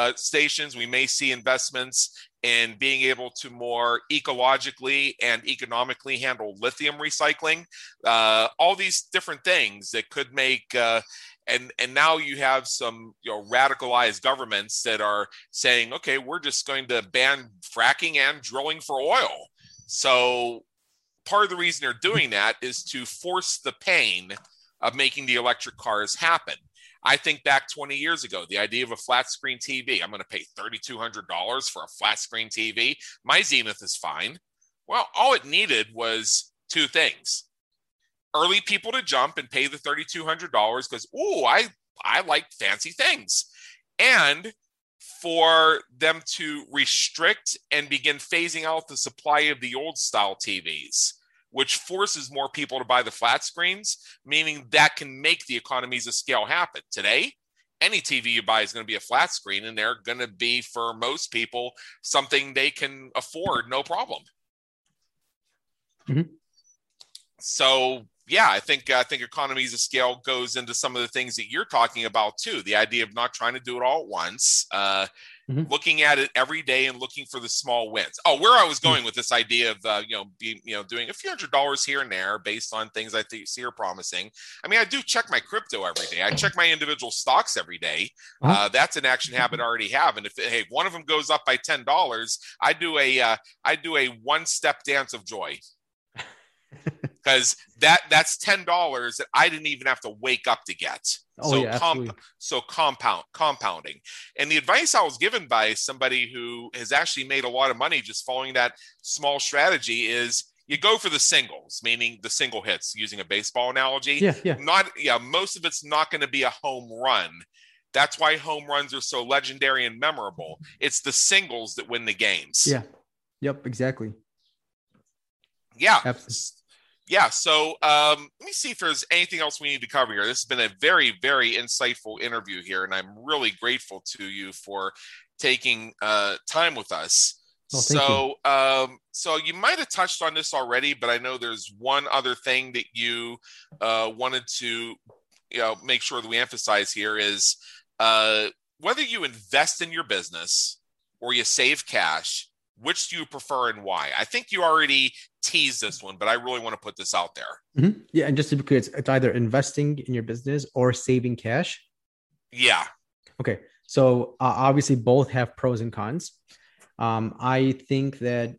We may see investments in being able to more ecologically and economically handle lithium recycling. All these different things that could make and now you have some radicalized governments that are saying, okay, we're just going to ban fracking and drilling for oil. So part of the reason they're doing that is to force the pain of making the electric cars happen. I think back 20 years ago, the idea of a flat screen TV, I'm going to pay $3,200 for a flat screen TV. My Zenith is fine. Well, all it needed was two things. Early people to jump and pay the $3,200 because, I like fancy things. And for them to restrict and begin phasing out the supply of the old style TVs. which forces more people to buy the flat screens, meaning that can make the economies of scale happen. Today, any TV you buy is going to be a flat screen, and they're going to be, for most people, something they can afford, no problem. Mm-hmm. So, yeah, I think economies of scale goes into some of the things that you're talking about too. The idea of not trying to do it all at once, looking at it every day and looking for the small wins. Oh, where I was going with this idea of doing a few $100s here and there based on things I see are promising. I mean, I do check my crypto every day. I check my individual stocks every day. That's an action habit I already have. And if one of them goes up by $10, I do a one-step dance of joy. Because that's $10 that I didn't even have to wake up to get. So compounding. And the advice I was given by somebody who has actually made a lot of money just following that small strategy is you go for the singles, meaning the single hits, using a baseball analogy. Most of it's not going to be a home run. That's why home runs are so legendary and memorable. It's the singles that win the games. Yeah. Yep. Exactly. Yeah. Absolutely. Yeah. So let me see if there's anything else we need to cover here. This has been a very, very insightful interview here, and I'm really grateful to you for taking time with us. So you might have touched on this already, but I know there's one other thing that you wanted to make sure that we emphasize here is whether you invest in your business or you save cash, which do you prefer and why? I think you already teased this one, but I really want to put this out there. Mm-hmm. Yeah. And just to be clear, it's either investing in your business or saving cash. Yeah. Okay. So obviously both have pros and cons. I think that,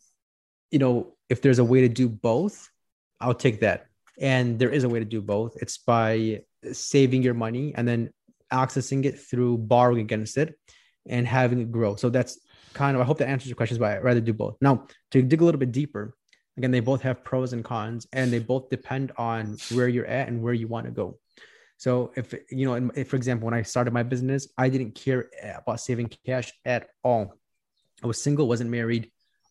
if there's a way to do both, I'll take that. And there is a way to do both. It's by saving your money and then accessing it through borrowing against it and having it grow. So that's kind of, I hope that answers your questions, but I'd rather do both. Now, to dig a little bit deeper, again, they both have pros and cons, and they both depend on where you're at and where you want to go. So if, for example, when I started my business, I didn't care about saving cash at all. I was single, wasn't married,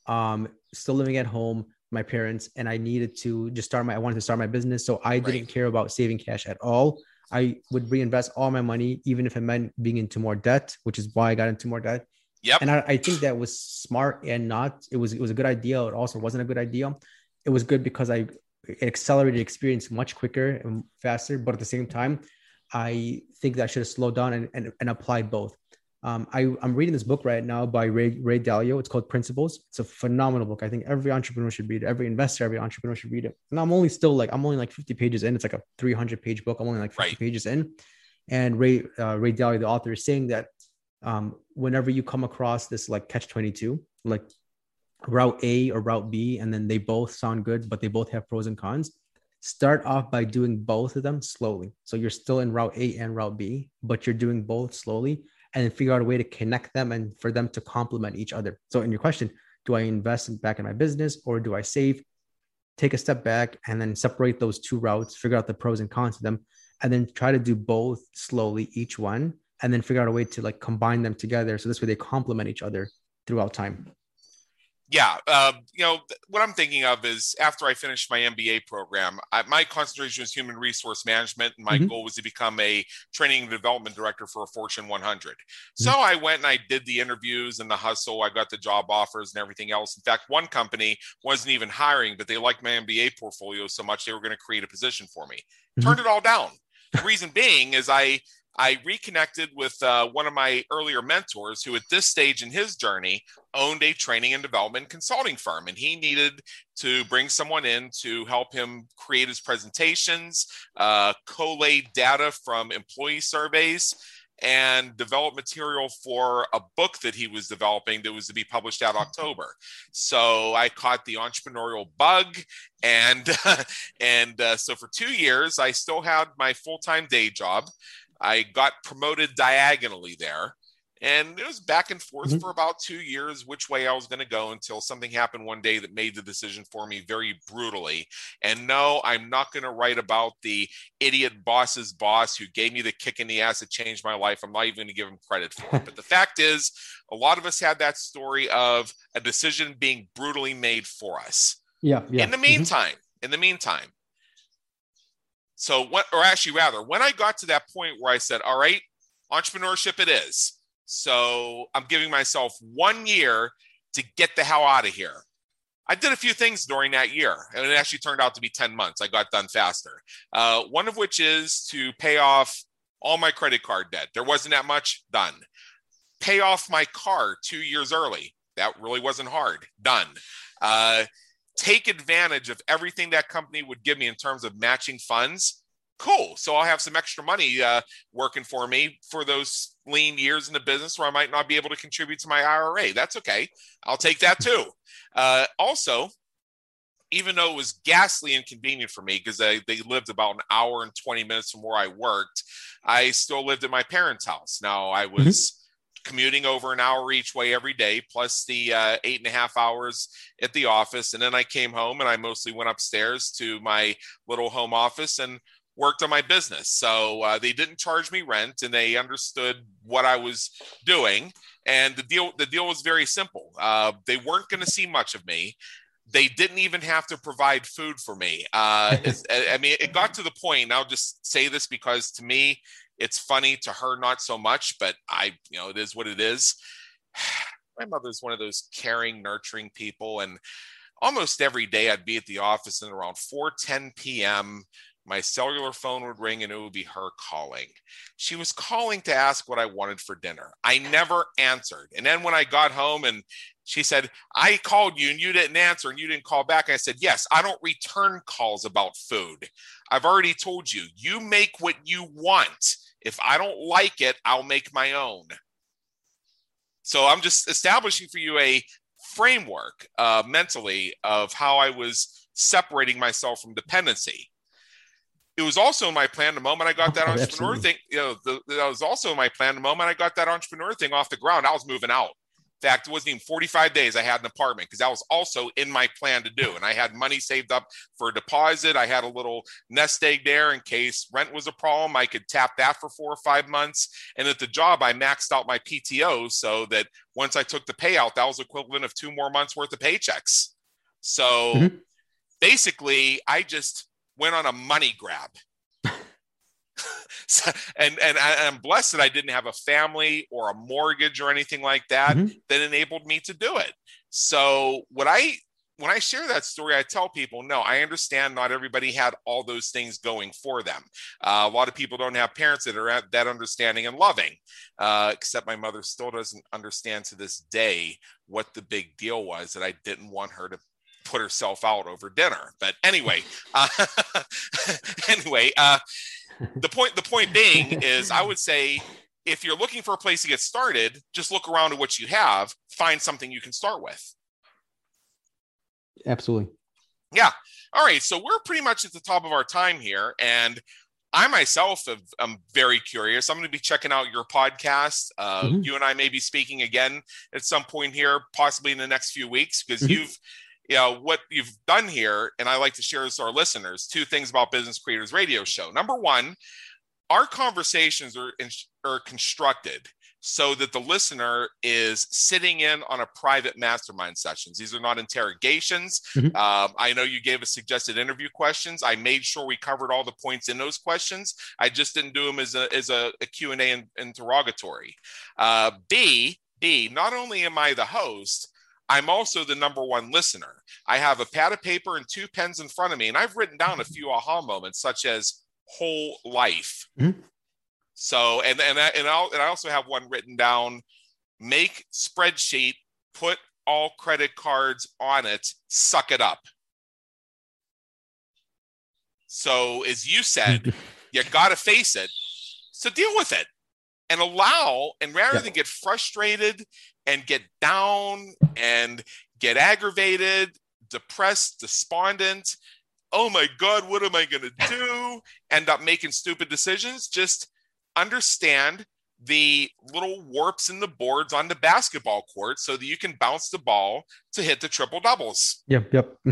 still living at home, my parents, and I needed to just I wanted to start my business. So I didn't care about saving cash at all. I would reinvest all my money, even if it meant being into more debt, which is why I got into more debt. Yep. And I think that was smart and it was a good idea. It also wasn't a good idea. It was good because it accelerated experience much quicker and faster. But at the same time, I think that I should have slowed down and applied both. I'm reading this book right now by Ray Dalio. It's called Principles. It's a phenomenal book. I think every entrepreneur should read it. Every investor, every entrepreneur should read it. And I'm only like 50 pages in. It's like a 300-page book. I'm only like 50 pages in. And Ray Dalio, the author, is saying that whenever you come across this like catch-22, like route A or route B, and then they both sound good, but they both have pros and cons, start off by doing both of them slowly. So you're still in route A and route B, but you're doing both slowly, and then figure out a way to connect them and for them to complement each other. So in your question, do I invest back in my business or do I save? Take a step back and then separate those two routes, figure out the pros and cons of them, and then try to do both slowly, each one, and then figure out a way to like combine them together. So this way they complement each other throughout time. Yeah. What I'm thinking of is after I finished my MBA program, my concentration was human resource management. And my goal was to become a training and development director for a Fortune 100. So I went and I did the interviews and the hustle. I got the job offers and everything else. In fact, one company wasn't even hiring, but they liked my MBA portfolio so much they were going to create a position for me. Turned it all down. The reason being is I reconnected with one of my earlier mentors who at this stage in his journey owned a training and development consulting firm. And he needed to bring someone in to help him create his presentations, collate data from employee surveys, and develop material for a book that he was developing that was to be published out October. So I caught the entrepreneurial bug. And so for 2 years, I still had my full-time day job. I got promoted diagonally there, and it was back and forth for about 2 years, which way I was going to go, until something happened one day that made the decision for me very brutally. And no, I'm not going to write about the idiot boss's boss who gave me the kick in the ass that changed my life. I'm not even going to give him credit for it. But the fact is, a lot of us had that story of a decision being brutally made for us. Yeah. In the meantime, in the meantime. So when I got to that point where I said, all right, entrepreneurship it is. So I'm giving myself 1 year to get the hell out of here. I did a few things during that year, and it actually turned out to be 10 months. I got done faster. One of which is to pay off all my credit card debt. There wasn't that much, done. Pay off my car 2 years early. That really wasn't hard, done. Take advantage of everything that company would give me in terms of matching funds. Cool. So I'll have some extra money working for me for those lean years in the business where I might not be able to contribute to my IRA. That's okay. I'll take that too. Also, even though it was ghastly inconvenient for me because they lived about an hour and 20 minutes from where I worked, I still lived at my parents' house. Now I was commuting over an hour each way every day, plus the 8.5 hours at the office. And then I came home and I mostly went upstairs to my little home office and worked on my business. So they didn't charge me rent and they understood what I was doing. And the deal was very simple. They weren't going to see much of me. They didn't even have to provide food for me. It got to the point, and I'll just say this because to me, it's funny, to her, not so much, but it is what it is. My mother's one of those caring, nurturing people. And almost every day I'd be at the office and around 4:10 p.m., my cellular phone would ring and it would be her calling. She was calling to ask what I wanted for dinner. I never answered. And then when I got home and she said, I called you and you didn't answer and you didn't call back, I said, yes, I don't return calls about food. I've already told you, you make what you want. If I don't like it, I'll make my own. So I'm just establishing for you a framework mentally of how I was separating myself from dependency. It was also in my plan the moment I got that entrepreneur thing. That was also in my plan the moment I got that entrepreneur thing off the ground. I was moving out. In fact, it wasn't even 45 days I had an apartment because that was also in my plan to do. And I had money saved up for a deposit. I had a little nest egg there in case rent was a problem. I could tap that for 4 or 5 months. And at the job, I maxed out my PTO so that once I took the payout, that was equivalent of 2 more months worth of paychecks. So basically, I just went on a money grab. and I'm blessed that I didn't have a family or a mortgage or anything like that that enabled me to do it. So when I share that story, I tell people, no, I understand not everybody had all those things going for them. A lot of people don't have parents that are that understanding and loving, except my mother still doesn't understand to this day what the big deal was that I didn't want her to put herself out over dinner. But anyway, the point being is, I would say, if you're looking for a place to get started, just look around at what you have, find something you can start with. Absolutely. Yeah. All right. So we're pretty much at the top of our time here. And I myself am very curious. I'm going to be checking out your podcast. You and I may be speaking again at some point here, possibly in the next few weeks, because what you've done here, and I like to share this with our listeners, 2 things about Business Creators Radio Show. Number one, our conversations are constructed so that the listener is sitting in on a private mastermind sessions. These are not interrogations. I know you gave us suggested interview questions. I made sure we covered all the points in those questions. I just didn't do them as a Q&A and interrogatory. B, not only am I the host, I'm also the number one listener. I have a pad of paper and 2 pens in front of me, and I've written down a few aha moments, such as whole life. So, and I also have one written down: make spreadsheet, put all credit cards on it, suck it up. So, as you said, you got to face it. So deal with it and rather than get frustrated and get down and get aggravated, depressed, despondent, oh my God, what am I going to do? End up making stupid decisions. Just understand the little warps in the boards on the basketball court so that you can bounce the ball to hit the triple doubles. Yep.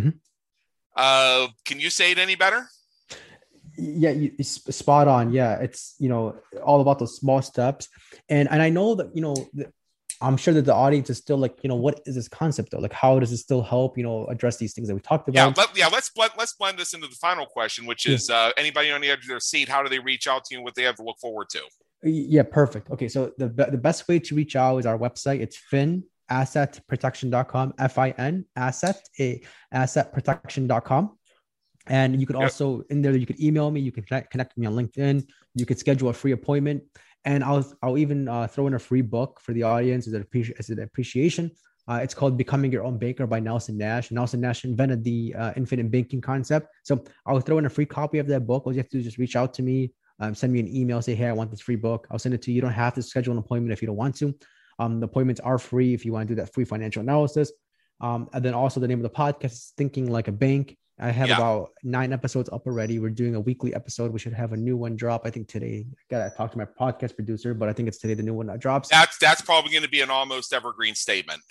Can you say it any better? Yeah, spot on. Yeah, it's all about those small steps, and I know that I'm sure that the audience is still like, what is this concept though? Like, how does it still help, address these things that we talked about? Let's blend this into the final question, which is anybody on the edge of their seat, how do they reach out to you and what they have to look forward to? Yeah, perfect. Okay, so the best way to reach out is our website. It's finassetprotection.com, FIN, assetprotection.com. And you could also, in there, you could email me, you can connect with me on LinkedIn, you could schedule a free appointment. And I'll even throw in a free book for the audience as an appreciation. It's called Becoming Your Own Banker by Nelson Nash. Nelson Nash invented the infinite banking concept. So I'll throw in a free copy of that book. All you have to do is just reach out to me, send me an email, say, hey, I want this free book. I'll send it to you. You don't have to schedule an appointment if you don't want to. The appointments are free if you want to do that free financial analysis. And then also the name of the podcast is Thinking Like a Bank. I have about 9 episodes up already. We're doing a weekly episode. We should have a new one drop, I think, today. I talked to my podcast producer, but I think it's today the new one that drops. That's probably going to be an almost evergreen statement.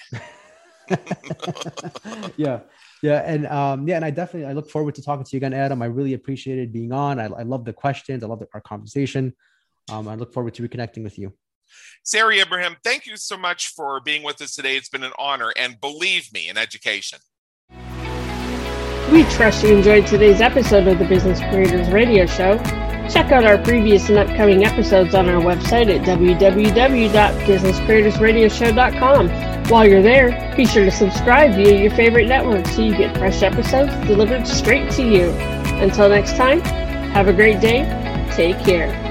Yeah. And I look forward to talking to you again, Adam. I really appreciated being on. I love the questions. I love our conversation. I look forward to reconnecting with you. Sari Ibrahim, thank you so much for being with us today. It's been an honor, and believe me, an education. We trust you enjoyed today's episode of the Business Creators Radio Show. Check out our previous and upcoming episodes on our website at www.businesscreatorsradioshow.com. While you're there, be sure to subscribe via your favorite network so you get fresh episodes delivered straight to you. Until next time, have a great day. Take care.